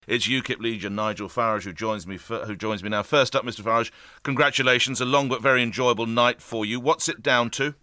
It's UKIP leader Nigel Farage who joins me now. First up, Mr Farage, congratulations. A long but very enjoyable night for you. What's it down to?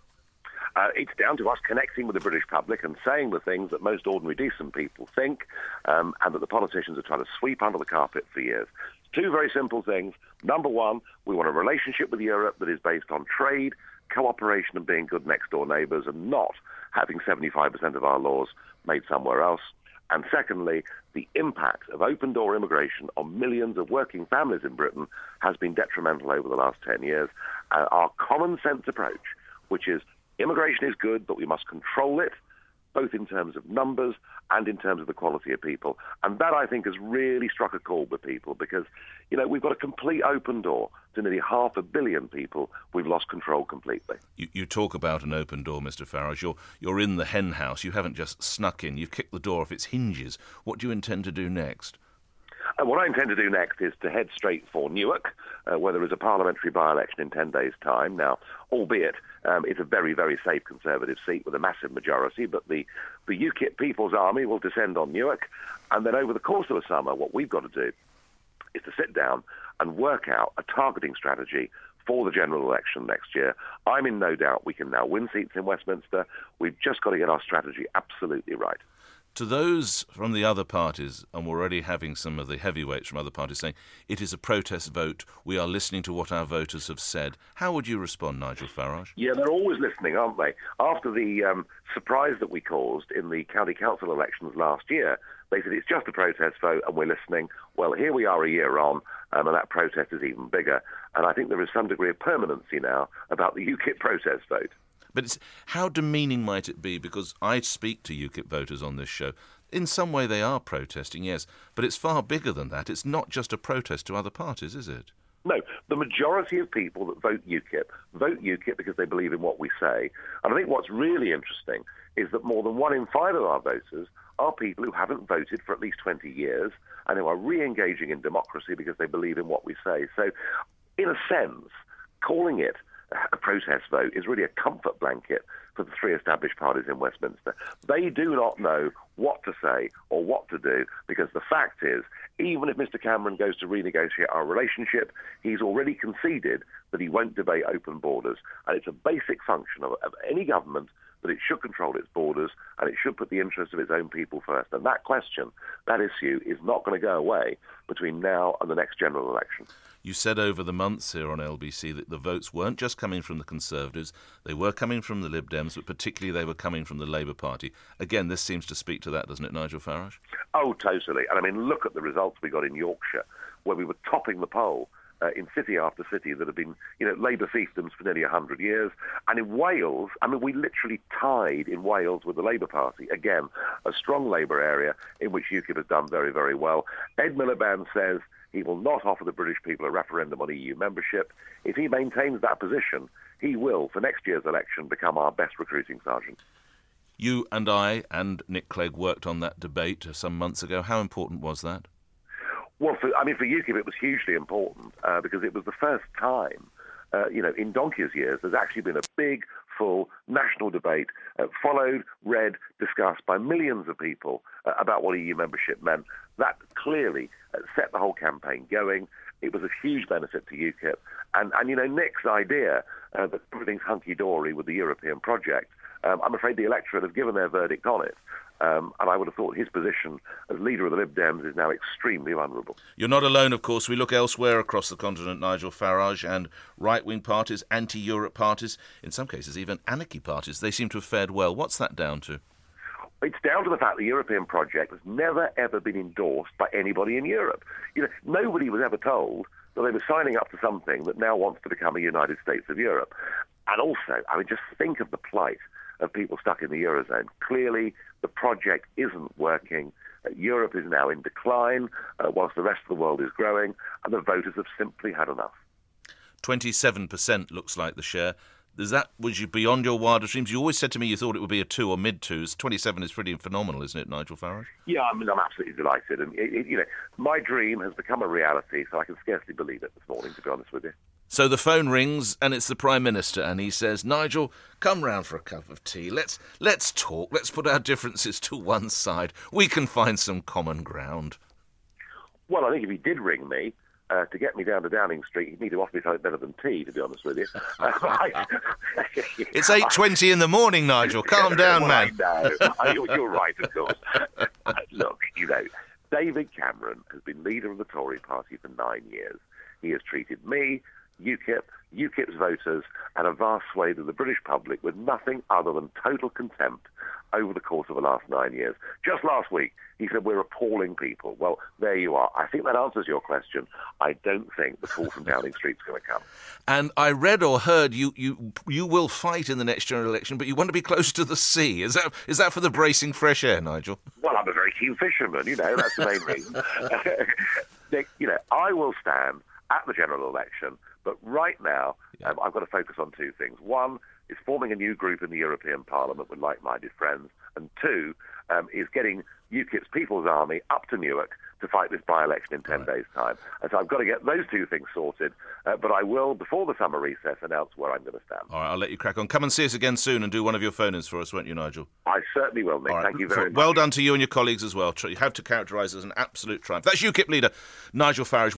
It's down to us connecting with the British public and saying the things that most ordinary decent people think and that the politicians are trying to sweep under the carpet for years. Two very simple things. Number one, we want a relationship with Europe that is based on trade, cooperation and being good next-door neighbours and not having 75% of our laws made somewhere else. And secondly, the impact of open-door immigration on millions of working families in Britain has been detrimental over the last 10 years. Our common-sense approach, which is immigration is good, but we must control it, both in terms of numbers and in terms of the quality of people. And that, I think, has really struck a chord with people because, you know, we've got a complete open door to nearly 500 million people. We've lost control completely. You talk about an open door, Mr Farage. You're in the hen house. You haven't just snuck in. You've kicked the door off its hinges. What do you intend to do next? What I intend to do next is to head straight for Newark, where there is a parliamentary by-election in 10 days' time. Now, albeit it's a very, very safe Conservative seat with a massive majority, but the UKIP People's Army will descend on Newark, and then over the course of the summer, what we've got to do is to sit down and work out a targeting strategy for the general election next year. I'm in no doubt we can now win seats in Westminster. We've just got to get our strategy absolutely right. To those from the other parties, and we're already having some of the heavyweights from other parties saying, it is a protest vote, we are listening to what our voters have said. How would you respond, Nigel Farage? Yeah, they're always listening, aren't they? After the surprise that we caused in the county council elections last year, they said it's just a protest vote and we're listening. Well, here we are a year on, and that protest is even bigger. And I think there is some degree of permanency now about the UKIP protest vote. But how demeaning might it be? Because I speak to UKIP voters on this show. In some way they are protesting, yes, but it's far bigger than that. It's not just a protest to other parties, is it? No, the majority of people that vote UKIP because they believe in what we say. And I think what's really interesting is that more than 1 in 5 of our voters are people who haven't voted for at least 20 years and who are re-engaging in democracy because they believe in what we say. So, in a sense, calling it a protest vote is really a comfort blanket for the three established parties in Westminster. They do not know what to say or what to do because the fact is, even if Mr Cameron goes to renegotiate our relationship, he's already conceded that he won't debate open borders. And it's a basic function of any government that it should control its borders and it should put the interests of its own people first. And that question, that issue, is not going to go away between now and the next general election. You said over the months here on LBC that the votes weren't just coming from the Conservatives, they were coming from the Lib Dems, but particularly they were coming from the Labour Party. Again, this seems to speak to that, doesn't it, Nigel Farage? Oh, totally. And I mean, look at the results we got in Yorkshire, where we were topping the poll in city after city that have been, Labour fiefdoms for nearly 100 years. And in Wales, I mean, we literally tied in Wales with the Labour Party. Again, a strong Labour area in which UKIP has done very, very well. Ed Miliband says he will not offer the British people a referendum on EU membership. If he maintains that position, he will, for next year's election, become our best recruiting sergeant. You and I and Nick Clegg worked on that debate some months ago. How important was that? Well, for UKIP it was hugely important because it was the first time, in donkey's years, there's actually been a big, full national debate followed, read, discussed by millions of people about what EU membership meant. That clearly set the whole campaign going. It was a huge benefit to UKIP. And Nick's idea that everything's hunky-dory with the European project, I'm afraid the electorate have given their verdict on it. And I would have thought his position as leader of the Lib Dems is now extremely vulnerable. You're not alone, of course. We look elsewhere across the continent, Nigel Farage, and right-wing parties, anti-Europe parties, in some cases even anarchy parties. They seem to have fared well. What's that down to? It's down to the fact the European project has never, ever been endorsed by anybody in Europe. Nobody was ever told that they were signing up to something that now wants to become a United States of Europe. And also, just think of the plight of people stuck in the Eurozone. Clearly, the project isn't working. Europe is now in decline, whilst the rest of the world is growing, and the voters have simply had enough. 27% looks like the share. Was you beyond your wildest dreams? You always said to me you thought it would be a 2 or mid-2s. 27 is pretty phenomenal, isn't it, Nigel Farage? Yeah, I'm absolutely delighted. And, my dream has become a reality, so I can scarcely believe it this morning, to be honest with you. So the phone rings, and it's the Prime Minister, and he says, Nigel, come round for a cup of tea. Let's talk. Let's put our differences to one side. We can find some common ground. Well, I think if he did ring me to get me down to Downing Street, he'd need to offer me something better than tea, to be honest with you. It's 8:20 in the morning, Nigel. Calm down, man. I know. You're right, of course. Look, David Cameron has been leader of the Tory party for 9 years. He has treated me, UKIP's voters, and a vast swathe of the British public with nothing other than total contempt over the course of the last 9 years. Just last week, he said we're appalling people. Well, there you are. I think that answers your question. I don't think the call from Downing Street's going to come. And I read or heard you will fight in the next general election, but you want to be close to the sea. Is that for the bracing fresh air, Nigel? Well, I'm a very keen fisherman, that's the main reason. I will stand at the general election, but right now I've got to focus on two things. One is forming a new group in the European Parliament with like-minded friends, and two is getting UKIP's People's Army up to Newark to fight this by-election in 10 days' time. And so I've got to get those two things sorted, but I will, before the summer recess, announce where I'm going to stand. All right, I'll let you crack on. Come and see us again soon and do one of your phone-ins for us, won't you, Nigel? I certainly will, Nick. Right. Thank you very much. Well done to you and your colleagues as well. You have to characterise as an absolute triumph. That's UKIP leader Nigel Farage.